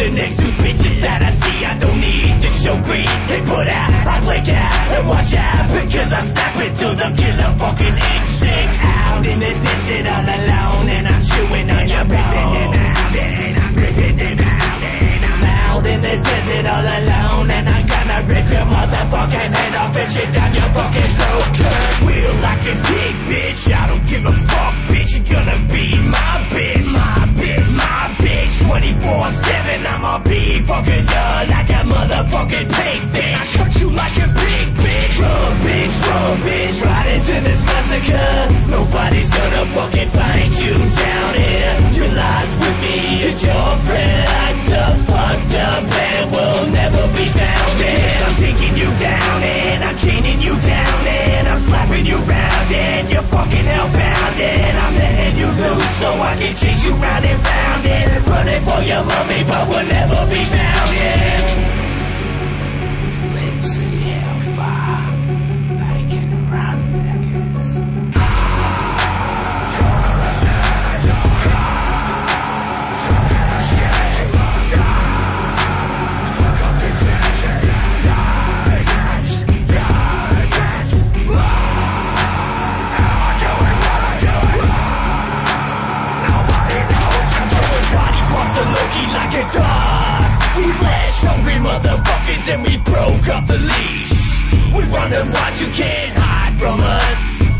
the next two bitches that I see. I don't need to show greed. They put out, I blink out and watch out, because I snap into the killer fucking instinct. Out in the desert all alone, and I'm chewing on your bone. I'm ripping them out, and I'm out in the desert all alone, and I'm gonna rip your motherfucking head off and shit down your fucking throat. Wheel like a pig, bitch. I don't give a fuck, bitch. You're gonna be my bitch, my bitch, my bitch. 24/7, I'ma be fucking you like a motherfucking pig, bitch. I cut you like a pig, bitch. Run, bitch, right into this massacre. Nobody's gonna fucking find you down here. You lost with me, and your friend locked up, fucked up, and will never be found. And I'm taking you down, and I'm chaining you down, and I'm slapping you round, and you're fucking hellbound, and I'm letting you loose so I can chase you round and round, and running for your mommy, but will never be found. Yeah. Let's see how far I can run, niggas. Like a dog, we flash hungry motherfuckers and we broke off the leash. We run and watch, you can't hide from us.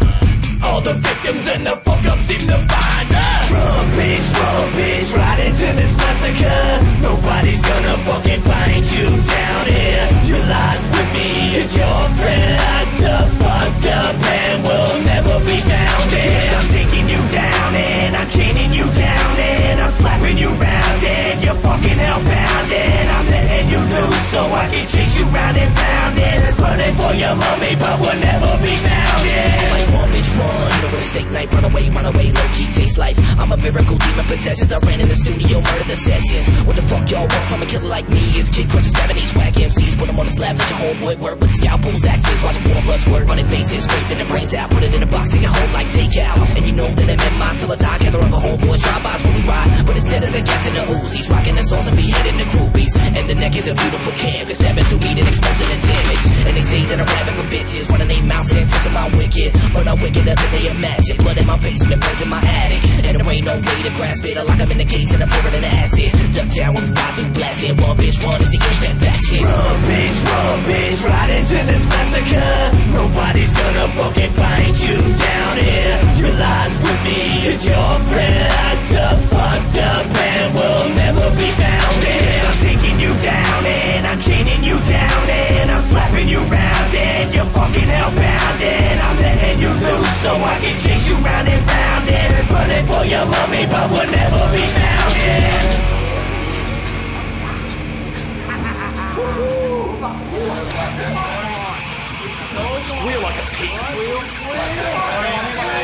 All the victims and the fuck up seem to find us. Run bitch, right into this massacre. Nobody's gonna fucking find you down here. You lost with me, and your friend locked up, fucked up, and will never be found. And I'm taking you down, and I'm chaining you down, and I'm slapping you round, and you're fucking hellbound, and I'm letting you loose so I can chase you round and round, and running for your mommy, but will never be found. Yeah. Like one bitch run, hit her with a steak knife, run away, low-key taste life. I'm a miracle, demon possessions. I ran in the studio, murder the sessions. What the fuck y'all want from a killer like me? Is kid crunching, stabbing these whack MCs. Put them on the slab, let your homeboy work with scalpels, axes. Watch them warm plus work, running faces, scraping the brains out. Put it in a box, take it home like takeout. And you know that I'm in mine till I die. Gather up a homeboys, drive-bys when we ride. But instead of the cats and the Uzis, rocking the sauce and beheading the groupies. And the neck is a beautiful canvas, stabbing through meat and exposing the damage. And they say that I'm rapping for bitches, running they mouths and testing my wicked. But I'm wickeder than they imagine. Blood in my basement, brains in my attic. And there ain't no way to grasp it. I lock 'em in the cage and I pour it in the acid. Duck down when we fly through blasting. One bitch run is the end that shit. Run bitch, right into this massacre. Nobody's gonna fucking find you down here. You lost with me, and your friend locked up, fucked up, and will never be found. And I'm taking you down, and I'm chaining you down, and I'm slapping you round, and you're fucking hellbound, and I'm letting you loose so I can chase you round and round, and running for your mommy, but will never be found. Yeah. Squeal like a pig.